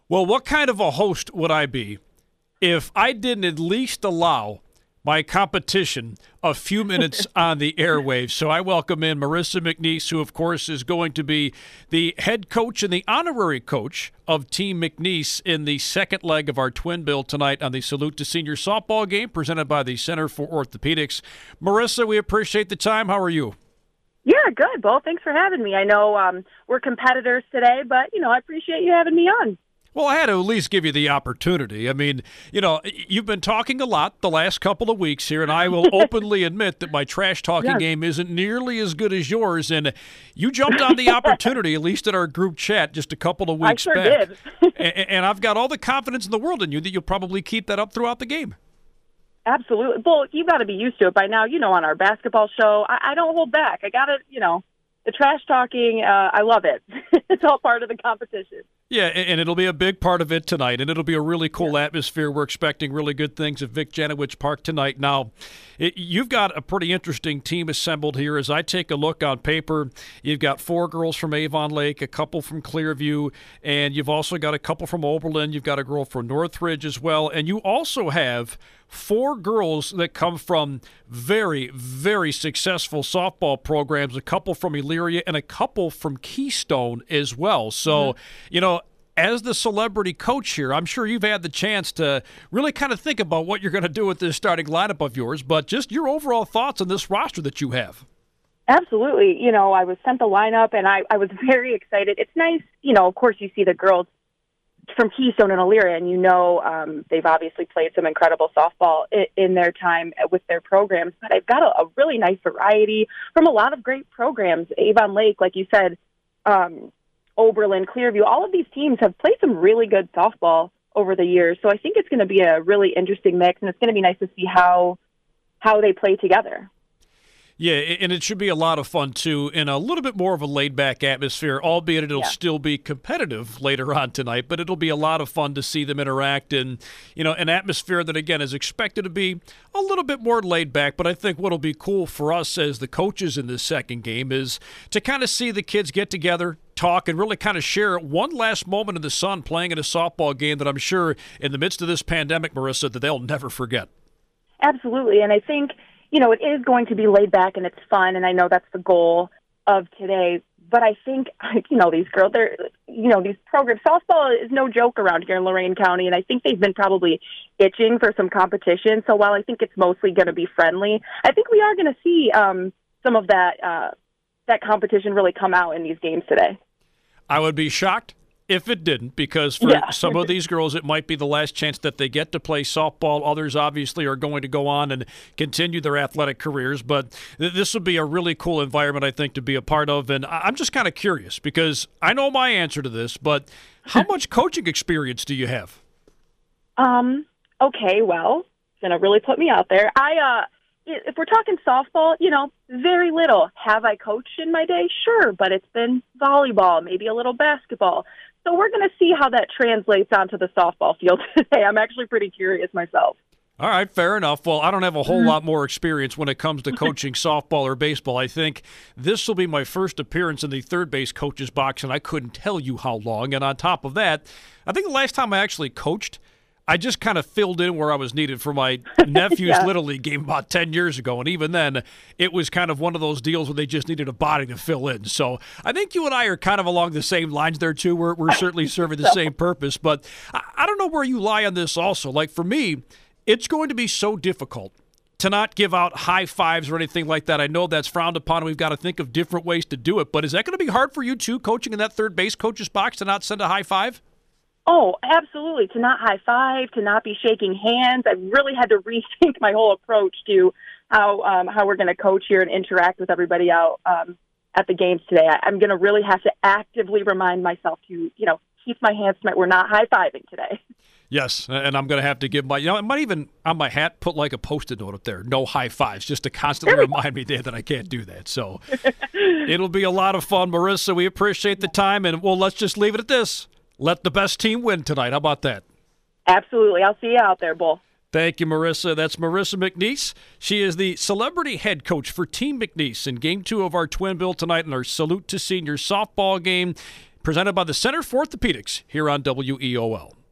Well, what kind of a host would I be if I didn't at least allow my competition a few minutes on the airwaves? So I welcome in Marissa McNeese, who, of course, is going to be the head coach and the honorary coach of Team McNeese in the second leg of our twin bill tonight on the Salute to Senior softball game presented by the Center for Orthopedics. Marissa, we appreciate the time. How are you? Yeah, good, Bo. Thanks for having me. I know we're competitors today, but, I appreciate you having me on. Well, I had to at least give you the opportunity. I mean, you've been talking a lot the last couple of weeks here, and I will openly admit that my trash-talking game isn't nearly as good as yours, and you jumped on the opportunity, at least in our group chat, just a couple of weeks back. I sure did. And I've got all the confidence in the world in you that you'll probably keep that up throughout the game. Absolutely. Well, you got to be used to it by now. On our basketball show, I don't hold back. I got to, the trash talking, I love it. It's all part of the competition. Yeah, and it'll be a big part of it tonight, and it'll be a really cool atmosphere. We're expecting really good things at Vic Janowicz Park tonight. Now, you've got a pretty interesting team assembled here. As I take a look on paper, you've got 4 girls from Avon Lake, a couple from Clearview, and you've also got a couple from Oberlin. You've got a girl from Northridge as well, and you also have 4 girls that come from very, very successful softball programs, a couple from Elyria and a couple from Keystone as well. So, as the celebrity coach here, I'm sure you've had the chance to really kind of think about what you're going to do with this starting lineup of yours, but just your overall thoughts on this roster that you have. Absolutely. I was sent the lineup, and I was very excited. It's nice, of course you see the girls from Keystone and Elyria, and they've obviously played some incredible softball in their time with their programs, but I've got a really nice variety from a lot of great programs. Avon Lake, like you said, Oberlin, Clearview, all of these teams have played some really good softball over the years, so I think it's going to be a really interesting mix, and it's going to be nice to see how they play together. Yeah, and it should be a lot of fun, too, in a little bit more of a laid-back atmosphere, albeit it'll still be competitive later on tonight, but it'll be a lot of fun to see them interact in, an atmosphere that, again, is expected to be a little bit more laid-back. But I think what'll be cool for us as the coaches in this second game is to kind of see the kids get together, talk, and really kind of share one last moment in the sun playing in a softball game that I'm sure in the midst of this pandemic, Marissa, that they'll never forget. Absolutely, and I think it is going to be laid back and it's fun, and I know that's the goal of today. But I think, these girls, these programs, softball is no joke around here in Lorain County, and I think they've been probably itching for some competition. So while I think it's mostly going to be friendly, I think we are going to see some of that competition really come out in these games today. I would be shocked if it didn't, because for some of these girls, it might be the last chance that they get to play softball. Others obviously are going to go on and continue their athletic careers, but this would be a really cool environment, I think, to be a part of. And I'm just kind of curious, because I know my answer to this, but how much coaching experience do you have? Okay, well, it's going to really put me out there. If we're talking softball, very little. Have I coached in my day? Sure, but it's been volleyball, maybe a little basketball. So we're going to see how that translates onto the softball field today. I'm actually pretty curious myself. All right, fair enough. Well, I don't have a whole lot more experience when it comes to coaching softball or baseball. I think this will be my first appearance in the third base coach's box, and I couldn't tell you how long. And on top of that, I think the last time I actually coached, I just kind of filled in where I was needed for my nephew's Little League game about 10 years ago. And even then, it was kind of one of those deals where they just needed a body to fill in. So I think you and I are kind of along the same lines there, too. We're certainly serving the same purpose. But I don't know where you lie on this also. Like, for me, it's going to be so difficult to not give out high fives or anything like that. I know that's frowned upon, and we've got to think of different ways to do it. But is that going to be hard for you, too, coaching in that third base coach's box, to not send a high five? Oh, absolutely. To not high five, to not be shaking hands. I really had to rethink my whole approach to how we're going to coach here and interact with everybody out at the games today. I'm going to really have to actively remind myself to, keep my hands tight. We're not high fiving today. Yes, and I'm going to have to give I might even on my hat put like a Post-it note up there, no high fives, just to constantly remind me that I can't do that. So it'll be a lot of fun, Marissa. We appreciate the time, and let's just leave it at this. Let the best team win tonight. How about that? Absolutely. I'll see you out there, Bull. Thank you, Marissa. That's Marissa McNeese. She is the celebrity head coach for Team McNeese in Game 2 of our twin bill tonight in our Salute to Senior softball game. presented by the Center for Orthopedics here on WEOL.